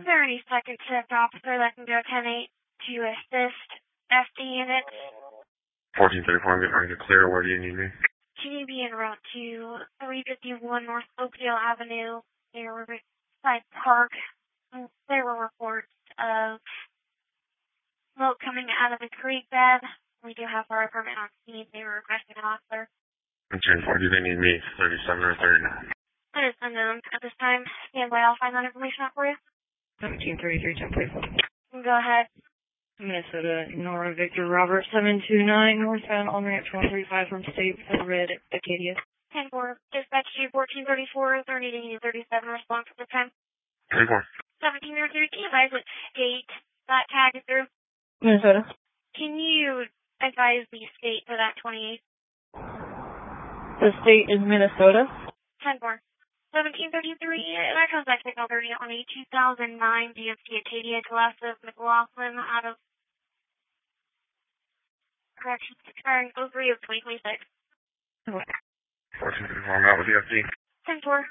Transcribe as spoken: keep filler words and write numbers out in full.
there any second shift officer that can go ten eight to assist F D units? fourteen thirty-four, I'm getting ready to clear. Where do you need me? Can you be en route to three fifty-one North Oakdale Avenue near Riverside Park? There were reports of smoke coming out of the creek bed. We do have our department on scene. They were requesting an officer. ten four, do they need me? thirty-seven or thirty-nine? That is unknown at this time. Stand by, I'll find that information out for you. seventeen thirty-three, ten forty-four. Go ahead. Minnesota, Nora Victor Robert, seven two nine, northbound on ramp one thirty-five from State for Red, Acadia. ten four, dispatch to fourteen thirty-four, thirty to thirty-seven, response at this time. ten four. seventeen thirty-three, can you advise what state that tag is through? Minnesota. Can you advise the state for that twenty-eight? The state is Minnesota. ten four. seventeen thirty-three, that comes back signal thirty on a two thousand nine D M C Acadia class of McLaughlin out of correction, expiring oh three of twenty twenty-six. fourteen thirty-four, I'm out with the F D. ten four.